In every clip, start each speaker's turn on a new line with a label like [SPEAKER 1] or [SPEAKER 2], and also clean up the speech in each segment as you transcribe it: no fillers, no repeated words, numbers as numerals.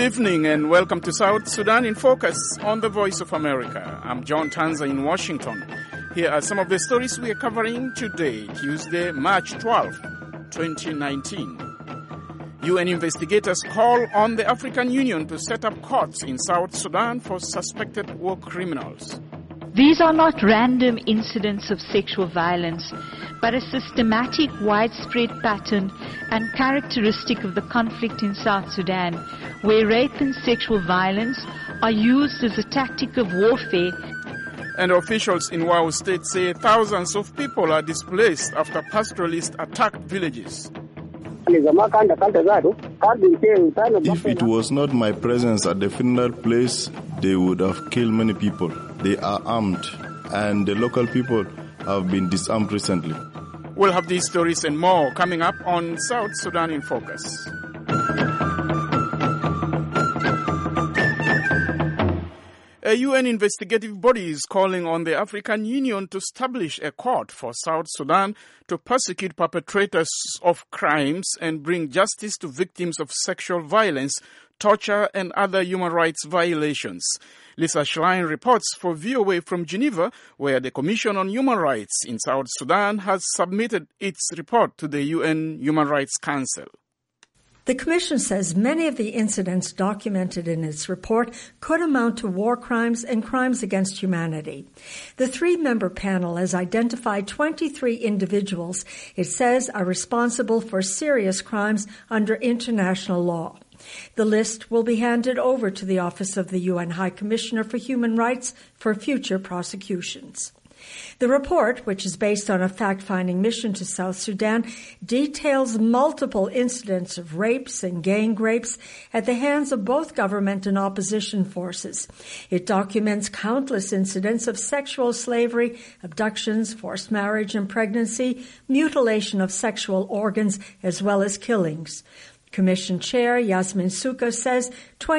[SPEAKER 1] Good evening and welcome to South Sudan in Focus on the Voice of America. I'm John Tanza in Washington. Here are some of the stories we are covering today, Tuesday, March 12, 2019. UN investigators call on the African Union to set up courts in South Sudan for suspected war criminals.
[SPEAKER 2] These are not random incidents of sexual violence, but a systematic, widespread pattern and characteristic of the conflict in South Sudan, where rape and sexual violence are used as a tactic of warfare.
[SPEAKER 1] And officials in Wau State say thousands of people are displaced after pastoralists attacked villages.
[SPEAKER 3] If it was not my presence at the funeral place, they would have killed many people. They are armed, and the local people have been disarmed recently.
[SPEAKER 1] We'll have these stories and more coming up on South Sudan in Focus. A UN investigative body is calling on the African Union to establish a court for South Sudan to prosecute perpetrators of crimes and bring justice to victims of sexual violence, torture, and other human rights violations. Lisa Schlein reports for VOA from Geneva, where the Commission on Human Rights in South Sudan has submitted its report to the UN Human Rights Council.
[SPEAKER 4] The Commission says many of the incidents documented in its report could amount to war crimes and crimes against humanity. The three-member panel has identified 23 individuals it says are responsible for serious crimes under international law. The list will be handed over to the Office of the UN High Commissioner for Human Rights for future prosecutions. The report, which is based on a fact-finding mission to South Sudan, details multiple incidents of rapes and gang rapes at the hands of both government and opposition forces. It documents countless incidents of sexual slavery, abductions, forced marriage and pregnancy, mutilation of sexual organs, as well as killings. Commission Chair Yasmin Souka says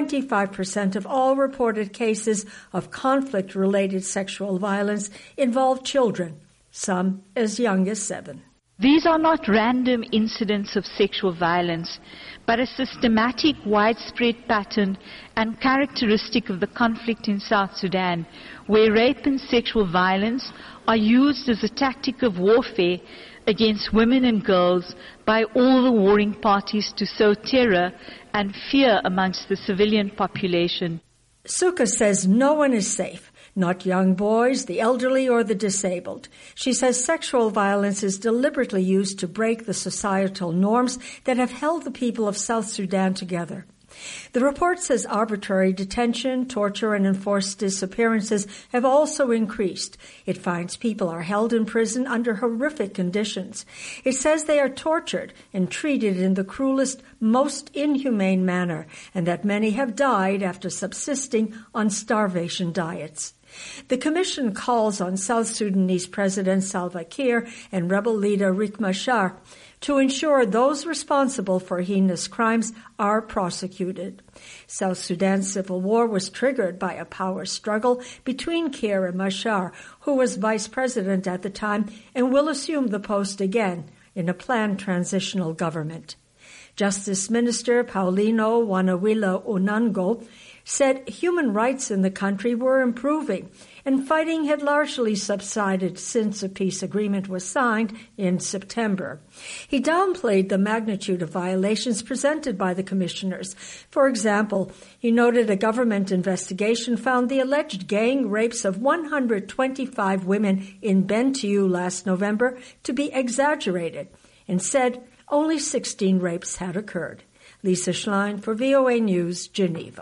[SPEAKER 4] 25% of all reported cases of conflict-related sexual violence involve children, some as young as 7.
[SPEAKER 2] These are not random incidents of sexual violence, but a systematic, widespread pattern and characteristic of the conflict in South Sudan, where rape and sexual violence are used as a tactic of warfare against women and girls by all the warring parties to sow terror and fear amongst the civilian population.
[SPEAKER 4] Souka says no one is safe, not young boys, the elderly, or the disabled. She says sexual violence is deliberately used to break the societal norms that have held the people of South Sudan together. The report says arbitrary detention, torture, and enforced disappearances have also increased. It finds people are held in prison under horrific conditions. It says they are tortured and treated in the cruelest, most inhumane manner, and that many have died after subsisting on starvation diets. The Commission calls on South Sudanese President Salva Kiir and rebel leader Riek Machar to ensure those responsible for heinous crimes are prosecuted. South Sudan's civil war was triggered by a power struggle between Kiir and Machar, who was vice president at the time and will assume the post again in a planned transitional government. Justice Minister Paulino Wanawila Unango said human rights in the country were improving and fighting had largely subsided since a peace agreement was signed in September. He downplayed the magnitude of violations presented by the commissioners. For example, he noted a government investigation found the alleged gang rapes of 125 women in Bentiu last November to be exaggerated and said only 16 rapes had occurred. Lisa Schlein for VOA News, Geneva.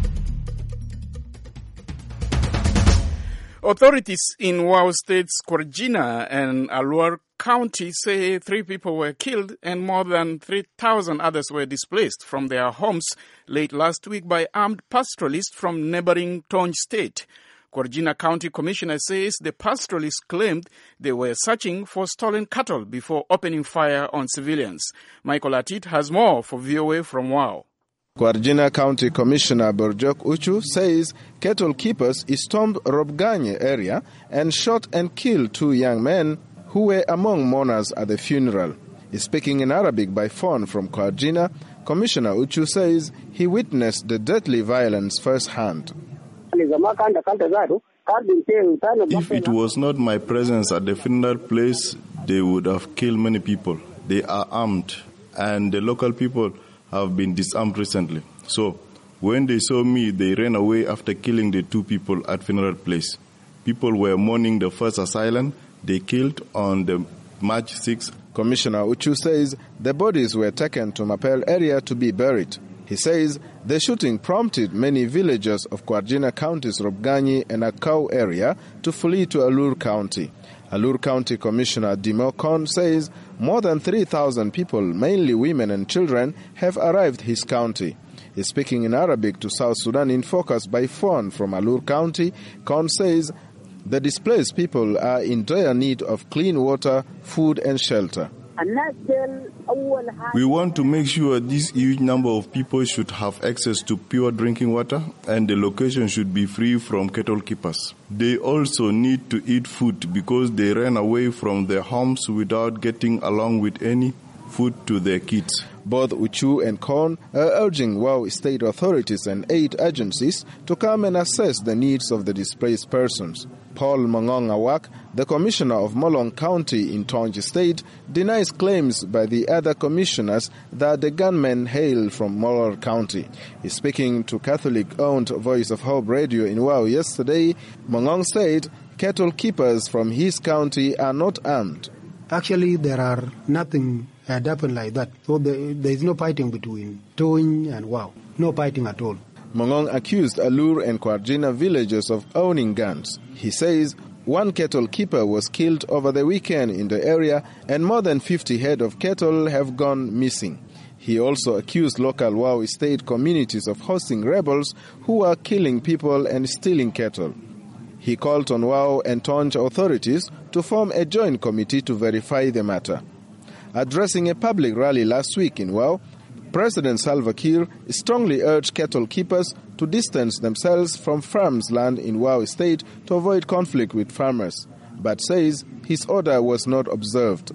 [SPEAKER 1] Authorities in Wau State's Korjina and Alwar County say 3 people were killed and more than 3,000 others were displaced from their homes late last week by armed pastoralists from neighboring Tonj State. Korjina County Commissioner says the pastoralists claimed they were searching for stolen cattle before opening fire on civilians. Michael Atit has more for VOA from Wau.
[SPEAKER 5] Korjina County Commissioner Borjok Uchu says cattle keepers stormed Robganye area and shot and killed 2 young men who were among mourners at the funeral. Speaking in Arabic by phone from Korjina, Commissioner Uchu says he witnessed the deadly violence firsthand.
[SPEAKER 3] If it was not my presence at the funeral place, they would have killed many people. They are armed, and the local people have been disarmed recently. So, when they saw me, they ran away after killing the 2 people at funeral place. People were mourning the first assailant they killed on the March 6th.
[SPEAKER 5] Commissioner Uchu says the bodies were taken to Mapel area to be buried. He says the shooting prompted many villagers of Kwajina County's Robganyi and Akau area to flee to Alur County. Alur County Commissioner Dimo Kon says more than 3,000 people, mainly women and children, have arrived his county. He's speaking in Arabic to South Sudan in Focus by phone from Alur County. Kon says the displaced people are in dire need of clean water, food and shelter.
[SPEAKER 3] We want to make sure this huge number of people should have access to pure drinking water, and the location should be free from cattle keepers. They also need to eat food because they ran away from their homes without getting along with any food to their kids.
[SPEAKER 5] Both Uchu and Kon are urging Wau state authorities and aid agencies to come and assess the needs of the displaced persons. Paul Mongong Awak, the commissioner of Molong County in Tonji State, denies claims by the other commissioners that the gunmen hail from Molor County. He's speaking to Catholic-owned Voice of Hope Radio in Wau yesterday. Mongong said cattle keepers from his county are not armed.
[SPEAKER 6] Actually, there are nothing had happened like that. So there is no fighting between Toin and Wau. No fighting at all.
[SPEAKER 5] Mongong accused Alur and Kwarjina villagers of owning guns. He says one cattle keeper was killed over the weekend in the area and more than 50 head of cattle have gone missing. He also accused local Wau state communities of hosting rebels who are killing people and stealing cattle. He called on Wau and Tonj authorities to form a joint committee to verify the matter. Addressing a public rally last week in Wau, President Salva Kiir strongly urged cattle keepers to distance themselves from farms land in Wau State to avoid conflict with farmers, but says his order was not observed.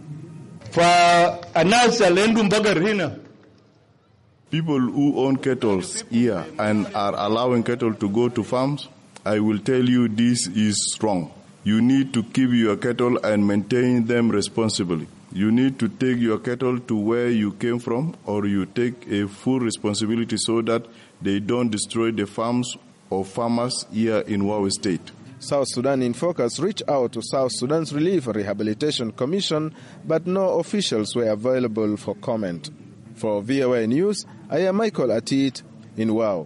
[SPEAKER 3] People who own cattle here and are allowing cattle to go to farms, I will tell you this is wrong. You need to keep your cattle and maintain them responsibly. You need to take your cattle to where you came from, or you take a full responsibility so that they don't destroy the farms or farmers here in Wau State.
[SPEAKER 5] South Sudan in Focus reached out to South Sudan's Relief Rehabilitation Commission, but no officials were available for comment. For VOA News, I am Michael Atit in Wau.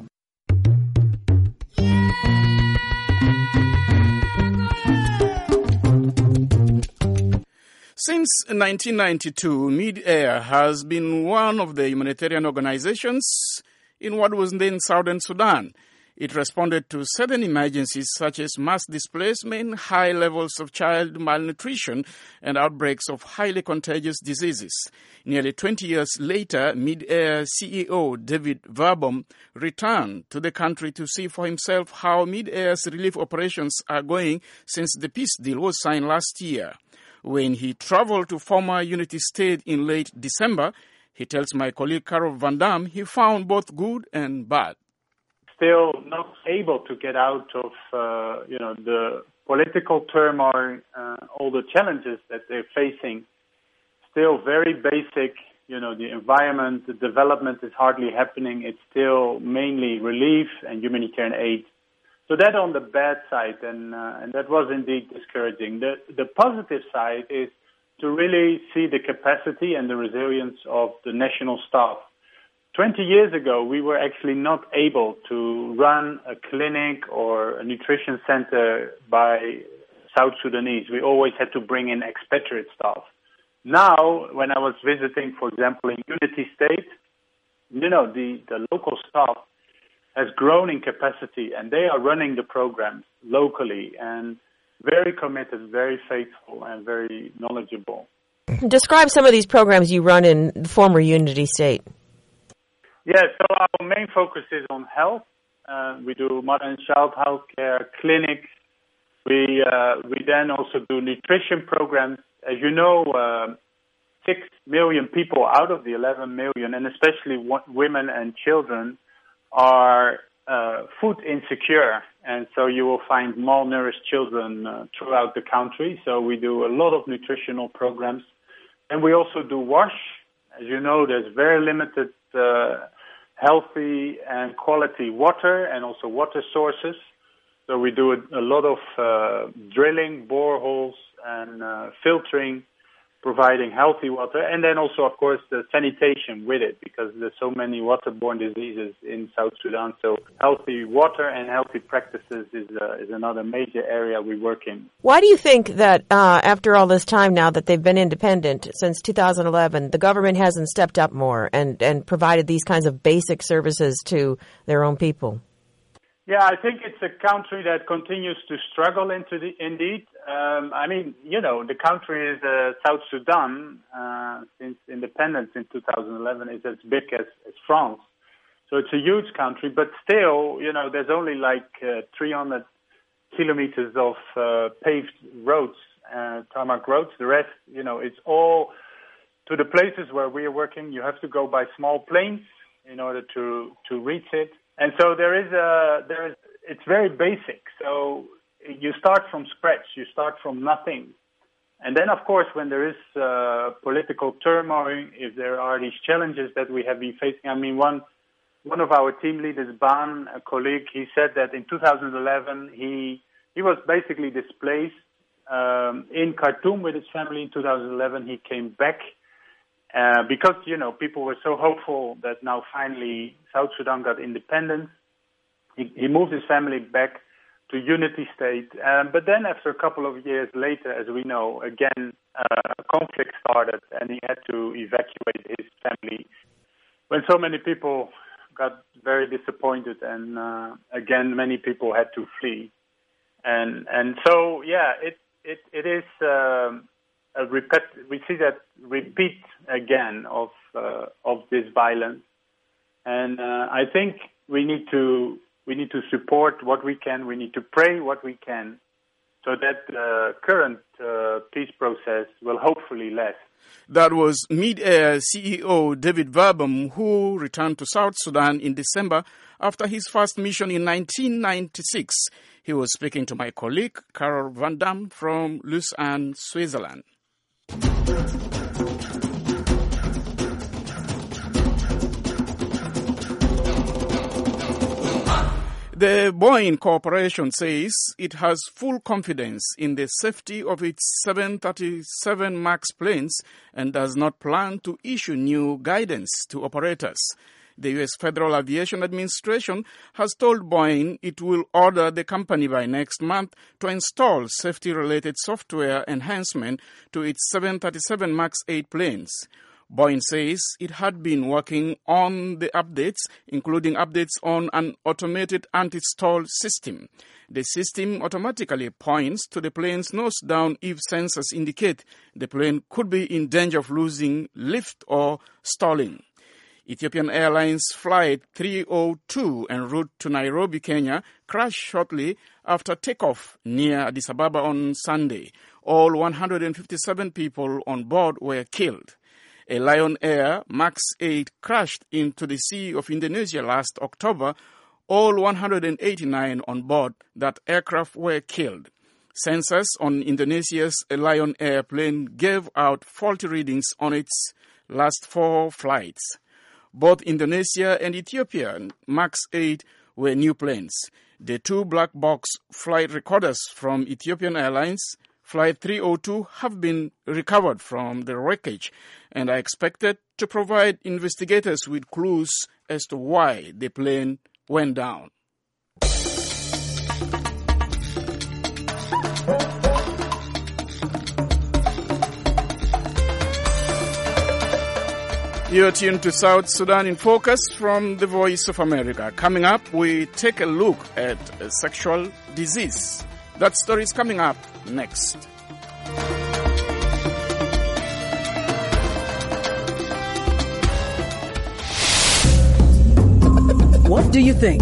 [SPEAKER 1] Since 1992, Mid-Air has been one of the humanitarian organizations in what was then Southern Sudan. It responded to certain emergencies such as mass displacement, high levels of child malnutrition, and outbreaks of highly contagious diseases. Nearly 20 years later, Mid-Air CEO David Verbom returned to the country to see for himself how Mid-Air's relief operations are going since the peace deal was signed last year. When he traveled to former Unity State in late December, he tells my colleague Carol Van Dam he found both good and bad.
[SPEAKER 7] Still not able to get out of, the political turmoil, all the challenges that they're facing. Still very basic, the environment, the development is hardly happening. It's still mainly relief and humanitarian aid. So that on the bad side, and that was indeed discouraging. The positive side is to really see the capacity and the resilience of the national staff. 20 years ago, we were actually not able to run a clinic or a nutrition center by South Sudanese. We always had to bring in expatriate staff. Now, when I was visiting, for example, in Unity State, the local staff has grown in capacity, and they are running the programs locally and very committed, very faithful, and very knowledgeable.
[SPEAKER 8] Describe some of these programs you run in the former Unity State.
[SPEAKER 7] Yeah, so our main focus is on health. We do mother and child health care clinics. We then also do nutrition programs. As you know, 6 million people out of the 11 million, and especially women and children, are food insecure. And so you will find malnourished children throughout the country. So we do a lot of nutritional programs. And we also do WASH. As you know, there's very limited healthy and quality water and also water sources. So we do a lot of drilling, boreholes, and filtering, providing healthy water, and then also, of course, the sanitation with it, because there's so many waterborne diseases in South Sudan. So healthy water and healthy practices is another major area we work in.
[SPEAKER 8] Why do you think that after all this time now that they've been independent since 2011, the government hasn't stepped up more and provided these kinds of basic services to their own people?
[SPEAKER 7] Yeah, I think it's a country that continues to struggle indeed. I mean, you know, the country is South Sudan, since independence in 2011, is as big as France. So it's a huge country, but still, you know, there's only like 300 kilometers of paved roads, tarmac roads. The rest, you know, it's all to the places where we are working. You have to go by small planes in order to reach it. And so it's very basic. So you start from scratch, you start from nothing. And then, of course, when there is political turmoil, if there are these challenges that we have been facing, I mean, one of our team leaders, Ban, a colleague, he said that in 2011, he was basically displaced in Khartoum with his family. In 2011, he came back. Because, you know, people were so hopeful that now finally South Sudan got independence. He moved his family back to Unity State. But then after a couple of years later, as we know, again, conflict started and he had to evacuate his family. When so many people got very disappointed and, again, many people had to flee. And so, yeah, it is... we see that repeat again of this violence, and I think we need to support what we can. We need to pray what we can, so that the current peace process will hopefully last.
[SPEAKER 1] That was Mid-Air CEO David Verbum, who returned to South Sudan in December after his first mission in 1996. He was speaking to my colleague Carol Van Dam from Lausanne, Switzerland. The Boeing Corporation says it has full confidence in the safety of its 737 MAX planes and does not plan to issue new guidance to operators. The U.S. Federal Aviation Administration has told Boeing it will order the company by next month to install safety-related software enhancement to its 737 MAX 8 planes. Boeing says it had been working on the updates, including updates on an automated anti-stall system. The system automatically points to the plane's nose down if sensors indicate the plane could be in danger of losing lift or stalling. Ethiopian Airlines Flight 302 en route to Nairobi, Kenya, crashed shortly after takeoff near Addis Ababa on Sunday. All 157 people on board were killed. A Lion Air MAX 8 crashed into the Sea of Indonesia last October. All 189 on board that aircraft were killed. Sensors on Indonesia's Lion Air plane gave out faulty readings on its last 4 flights. Both Indonesia and Ethiopian MAX 8 were new planes. The 2 black box flight recorders from Ethiopian Airlines Flight 302 have been recovered from the wreckage and are expected to provide investigators with clues as to why the plane went down. You're tuned to South Sudan in Focus from the Voice of America. Coming up, we take a look at sexual disease. That story is coming up next.
[SPEAKER 9] What do you think?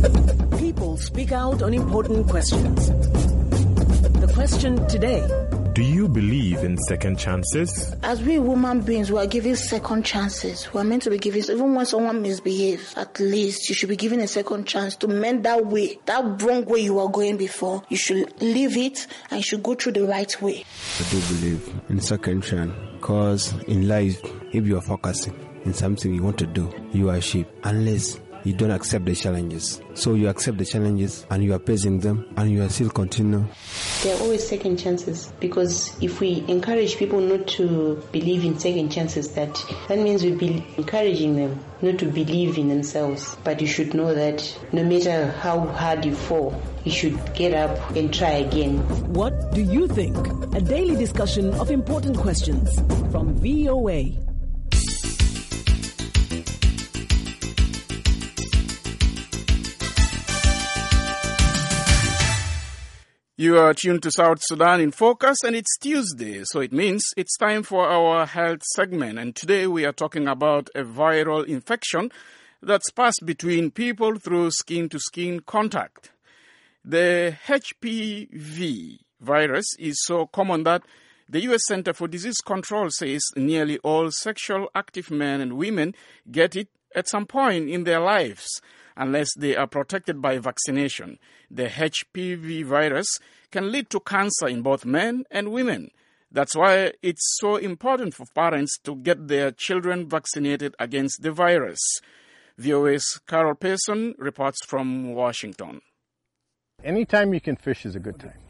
[SPEAKER 9] People speak out on important questions. The question today,
[SPEAKER 10] Do you believe in second chances?
[SPEAKER 11] As we human beings, we are given second chances. We are meant to be given, even when someone misbehaves, at least you should be given a second chance to mend that way, that wrong way you were going before. You should leave it and you should go through the right way.
[SPEAKER 12] I do believe in second chance because in life, if you are focusing in something you want to do, you are a sheep. Unless you don't accept the challenges. So you accept the challenges and you are facing them and you are still continue.
[SPEAKER 13] There are always second chances, because if we encourage people not to believe in second chances, that means we'll be encouraging them not to believe in themselves. But you should know that no matter how hard you fall, you should get up and try again.
[SPEAKER 9] What do you think? A daily discussion of important questions from VOA.
[SPEAKER 1] You are tuned to South Sudan in Focus, and it's Tuesday, so it means it's time for our health segment. And today we are talking about a viral infection that's passed between people through skin-to-skin contact. The HPV virus is so common that the U.S. Center for Disease Control says nearly all sexual active men and women get it at some point in their lives, unless they are protected by vaccination. The HPV virus can lead to cancer in both men and women. That's why it's so important for parents to get their children vaccinated against the virus. VOA's Carol Pearson reports from Washington.
[SPEAKER 14] Anytime you can fish is a good time.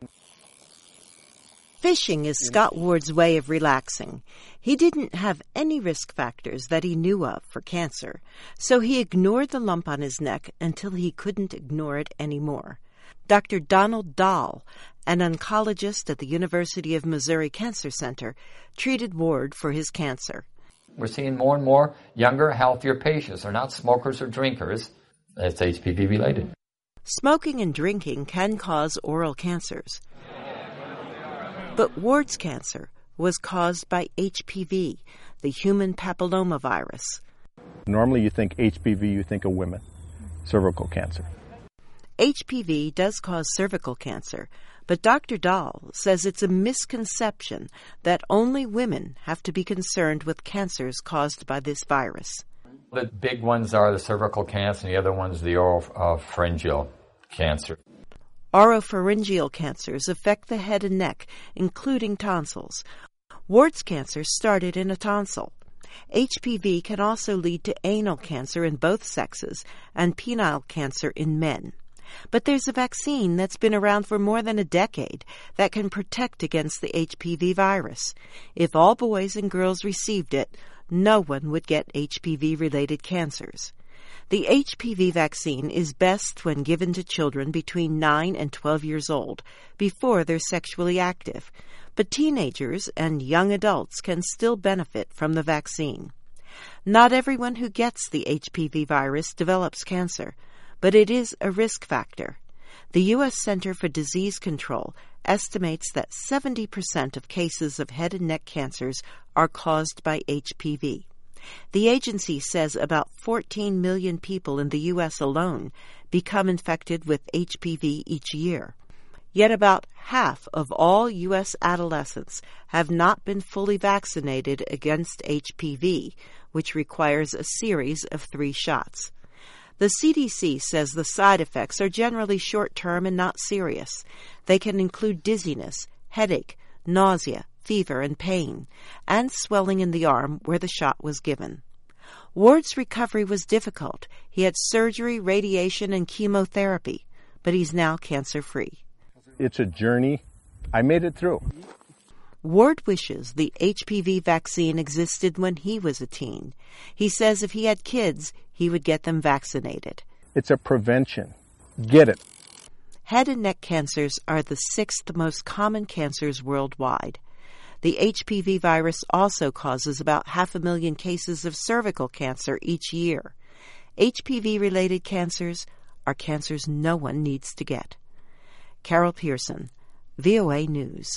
[SPEAKER 15] Fishing is Scott Ward's way of relaxing. He didn't have any risk factors that he knew of for cancer, so he ignored the lump on his neck until he couldn't ignore it anymore. Dr. Donald Dahl, an oncologist at the University of Missouri Cancer Center, treated Ward for his cancer.
[SPEAKER 16] We're seeing more and more younger, healthier patients. They're not smokers or drinkers. It's HPV related.
[SPEAKER 15] Smoking and drinking can cause oral cancers. But Ward's cancer was caused by HPV, the human papillomavirus.
[SPEAKER 14] Normally you think HPV, you think of women, cervical cancer.
[SPEAKER 15] HPV does cause cervical cancer, but Dr. Dahl says it's a misconception that only women have to be concerned with cancers caused by this virus.
[SPEAKER 16] The big ones are the cervical cancer and the other one's the oropharyngeal cancer.
[SPEAKER 15] Oropharyngeal cancers affect the head and neck, including tonsils. Ward's cancer started in a tonsil. HPV can also lead to anal cancer in both sexes and penile cancer in men. But there's a vaccine that's been around for more than a decade that can protect against the HPV virus. If all boys and girls received it, no one would get HPV-related cancers. The HPV vaccine is best when given to children between 9 and 12 years old, before they're sexually active. But teenagers and young adults can still benefit from the vaccine. Not everyone who gets the HPV virus develops cancer, but it is a risk factor. The U.S. Center for Disease Control estimates that 70% of cases of head and neck cancers are caused by HPV. The agency says about 14 million people in the U.S. alone become infected with HPV each year. Yet about half of all U.S. adolescents have not been fully vaccinated against HPV, which requires a series of 3 shots. The CDC says the side effects are generally short-term and not serious. They can include dizziness, headache, nausea, fever and pain, and swelling in the arm where the shot was given. Ward's recovery was difficult. He had surgery, radiation, and chemotherapy, but he's now cancer-free.
[SPEAKER 14] It's a journey. I made it through.
[SPEAKER 15] Ward wishes the HPV vaccine existed when he was a teen. He says if he had kids, he would get them vaccinated.
[SPEAKER 14] It's a prevention. Get it.
[SPEAKER 15] Head and neck cancers are the 6th most common cancers worldwide. The HPV virus also causes about 500,000 cases of cervical cancer each year. HPV-related cancers are cancers no one needs to get. Carol Pearson, VOA News.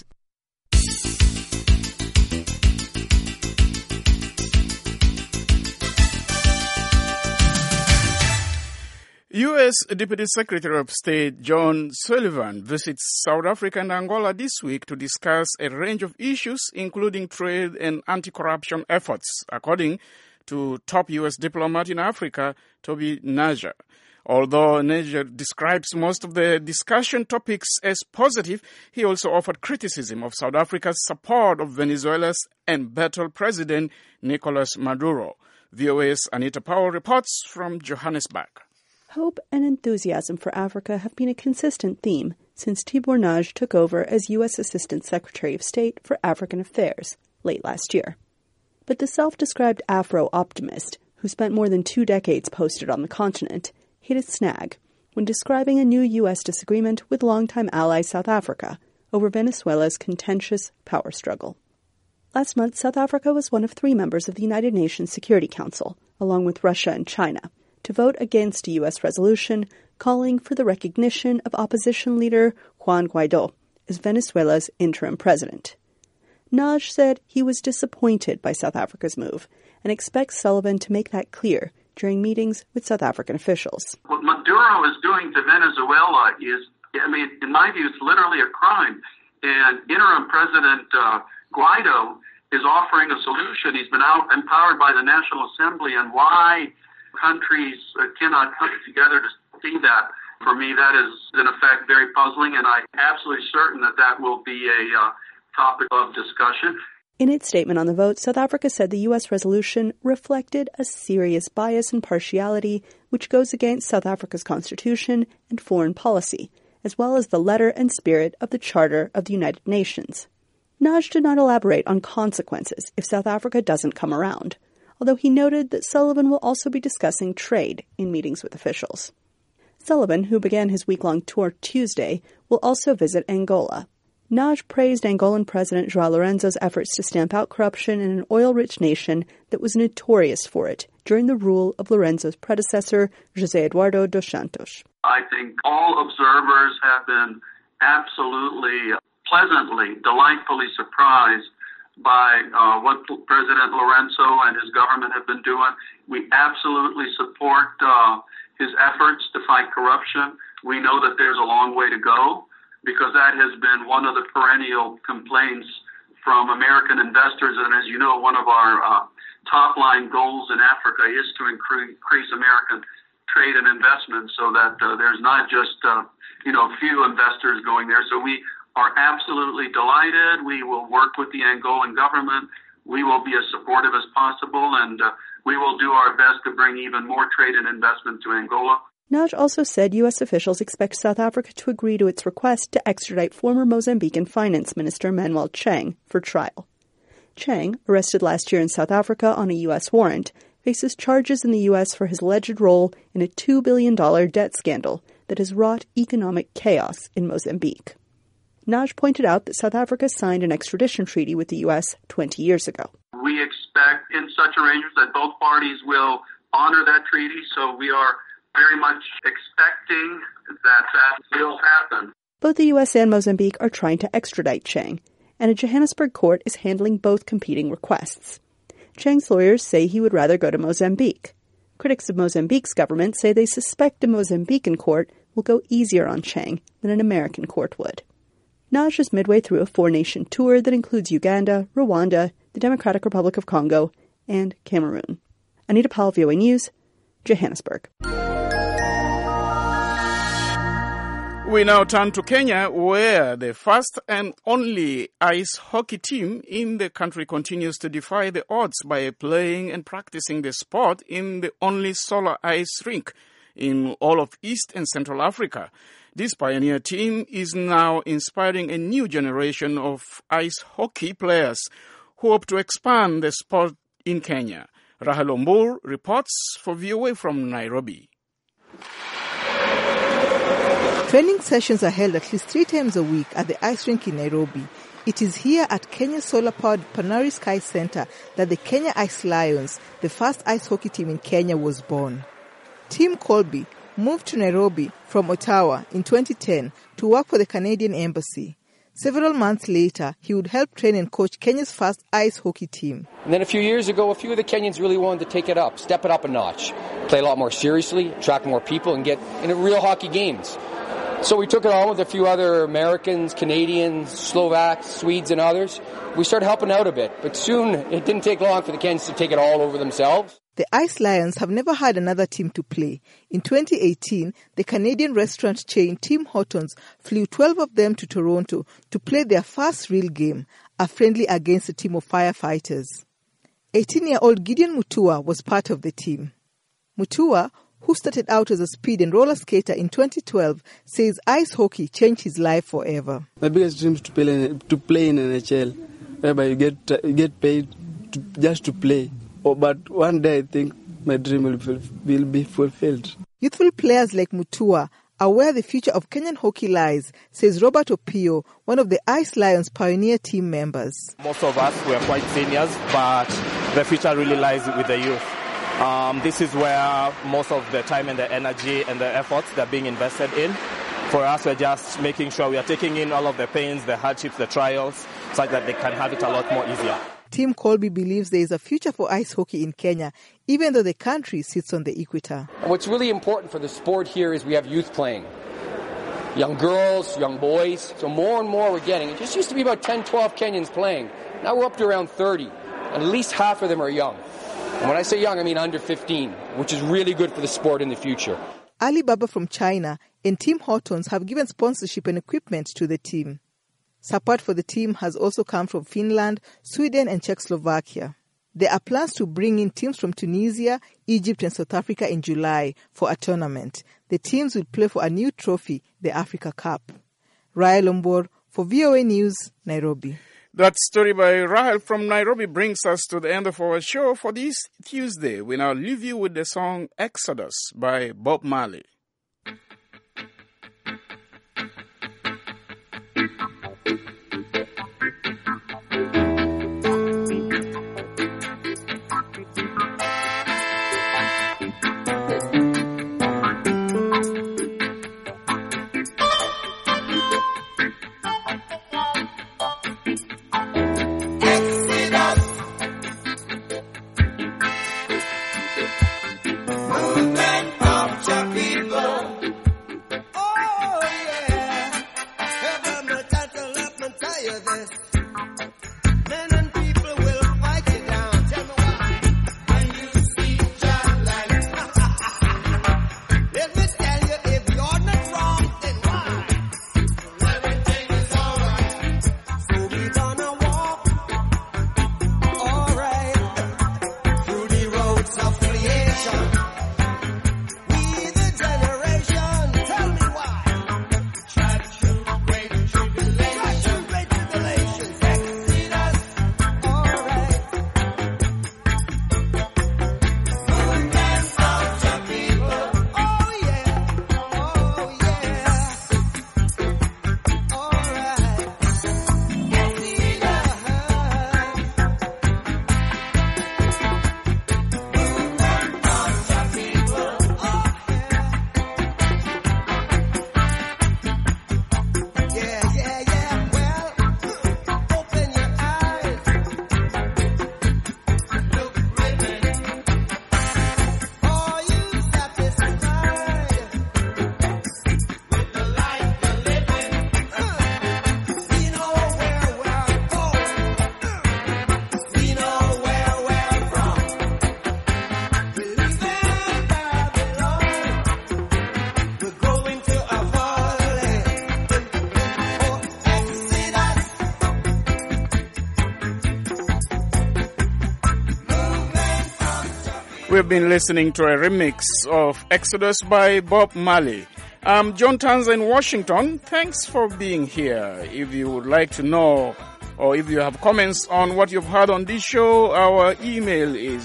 [SPEAKER 1] U.S. Deputy Secretary of State John Sullivan visits South Africa and Angola this week to discuss a range of issues, including trade and anti-corruption efforts, according to top U.S. diplomat in Africa, Toby Nager. Although Nager describes most of the discussion topics as positive, he also offered criticism of South Africa's support of Venezuela's embattled president Nicolas Maduro. VOA's Anita Powell reports from Johannesburg.
[SPEAKER 17] Hope and enthusiasm for Africa have been a consistent theme since Tibor Nagy took over as U.S. Assistant Secretary of State for African Affairs late last year. But the self-described Afro-optimist, who spent more than 2 decades posted on the continent, hit a snag when describing a new U.S. disagreement with longtime ally South Africa over Venezuela's contentious power struggle. Last month, South Africa was one of 3 members of the United Nations Security Council, along with Russia and China, to vote against a U.S. resolution calling for the recognition of opposition leader Juan Guaido as Venezuela's interim president. Nagy said he was disappointed by South Africa's move and expects Sullivan to make that clear during meetings with South African officials.
[SPEAKER 18] What Maduro is doing to Venezuela is, in my view, it's literally a crime. And interim President Guaido is offering a solution. He's been empowered by the National Assembly, and why countries cannot come together to see that, for me, that is, in effect, very puzzling, and I'm absolutely certain that that will be a topic of discussion.
[SPEAKER 17] In its statement on the vote, South Africa said the U.S. resolution reflected a serious bias and partiality which goes against South Africa's constitution and foreign policy, as well as the letter and spirit of the Charter of the United Nations. Nagy did not elaborate on consequences if South Africa doesn't come around, although he noted that Sullivan will also be discussing trade in meetings with officials. Sullivan, who began his week-long tour Tuesday, will also visit Angola. Nagy praised Angolan President João Lourenço's efforts to stamp out corruption in an oil-rich nation that was notorious for it during the rule of Lourenço's predecessor, José Eduardo dos Santos.
[SPEAKER 18] I think all observers have been absolutely pleasantly, delightfully surprised by what President Lourenço and his government have been doing. We absolutely support his efforts to fight corruption. We know that there's a long way to go, because that has been one of the perennial complaints from American investors. And as you know, one of our top-line goals in Africa is to increase American trade and investment so that there's not just, few investors going there. So we are absolutely delighted. We will work with the Angolan government. We will be as supportive as possible, and we will do our best to bring even more trade and investment to Angola.
[SPEAKER 17] Nagy also said U.S. officials expect South Africa to agree to its request to extradite former Mozambican Finance Minister Manuel Chang for trial. Chang, arrested last year in South Africa on a U.S. warrant, faces charges in the U.S. for his alleged role in a $2 billion debt scandal that has wrought economic chaos in Mozambique. Nagy pointed out that South Africa signed an extradition treaty with the U.S. 20 years ago.
[SPEAKER 18] We expect in such arrangements that both parties will honor that treaty, so we are very much expecting that will happen.
[SPEAKER 17] Both the U.S. and Mozambique are trying to extradite Chang, and a Johannesburg court is handling both competing requests. Chang's lawyers say he would rather go to Mozambique. Critics of Mozambique's government say they suspect a Mozambican court will go easier on Chang than an American court would. Nagy is midway through a 4-nation tour that includes Uganda, Rwanda, the Democratic Republic of Congo, and Cameroon. Anita Powell, VOA News, Johannesburg.
[SPEAKER 1] We now turn to Kenya, where the first and only ice hockey team in the country continues to defy the odds by playing and practicing the sport in the only solar ice rink in all of East and Central Africa. This pioneer team is now inspiring a new generation of ice hockey players who hope to expand the sport in Kenya. Rahel Ombur reports for VOA from Nairobi.
[SPEAKER 19] Training sessions are held at least 3 times a week at the ice rink in Nairobi. It is here at Kenya solar-powered Panari Sky Center that the Kenya Ice Lions, the first ice hockey team in Kenya, was born. Tim Colby moved to Nairobi from Ottawa in 2010 to work for the Canadian Embassy. Several months later, he would help train and coach Kenya's first ice hockey team.
[SPEAKER 20] And then a few years ago, a few of the Kenyans really wanted to take it up, step it up a notch, play a lot more seriously, attract more people, and get into real hockey games. So we took it on with a few other Americans, Canadians, Slovaks, Swedes, and others. We started helping out a bit, but soon it didn't take long for the Kenyans to take it all over themselves.
[SPEAKER 19] The Ice Lions have never had another team to play. In 2018, the Canadian restaurant chain Tim Hortons flew 12 of them to Toronto to play their first real game, a friendly against a team of firefighters. 18-year-old Gideon Mutua was part of the team. Mutua, who started out as a speed and roller skater in 2012, says ice hockey changed his life forever.
[SPEAKER 21] My biggest dream is to play in NHL, whereby you get paid just to play. But one day I think my dream will be fulfilled.
[SPEAKER 19] Youthful players like Mutua are where the future of Kenyan hockey lies, says Robert Opio, one of the Ice Lions pioneer team members.
[SPEAKER 22] Most of us were quite seniors, but the future really lies with the youth. This is where most of the time and the energy and the efforts that are being invested in. For us, we're just making sure we are taking in all of the pains, the hardships, the trials, such that they can have it a lot more easier.
[SPEAKER 19] Tim Colby believes there is a future for ice hockey in Kenya, even though the country sits on the equator.
[SPEAKER 20] And what's really important for the sport here is we have youth playing. Young girls, young boys. So more and more we're getting. It just used to be about 10, 12 Kenyans playing. Now we're up to around 30. And at least half of them are young. And when I say young, I mean under 15, which is really good for the sport in the future.
[SPEAKER 19] Alibaba from China and Tim Hortons have given sponsorship and equipment to the team. Support for the team has also come from Finland, Sweden and Czechoslovakia. There are plans to bring in teams from Tunisia, Egypt and South Africa in July for a tournament. The teams will play for a new trophy, the Africa Cup. Rahel Ombor for VOA News, Nairobi.
[SPEAKER 1] That story by Rahel from Nairobi brings us to the end of our show for this Tuesday. We now leave you with the song Exodus by Bob Marley. We've been listening to a remix of Exodus by Bob Marley. I'm John Tanza in Washington. Thanks for being here. If you would like to know or if you have comments on what you've heard on this show, our email is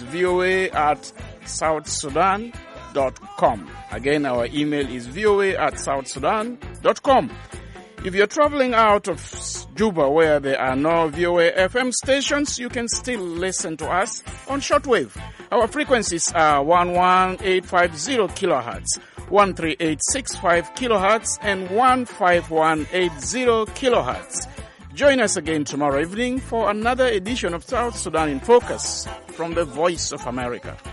[SPEAKER 1] voa@southsudan.com. Again, our email is voa@southsudan.com. If you're traveling out of Juba, where there are no VOA FM stations, you can still listen to us on shortwave. Our frequencies are 11850 kilohertz, 13865 kilohertz, and 15180 kilohertz. Join us again tomorrow evening for another edition of South Sudan in Focus from the Voice of America.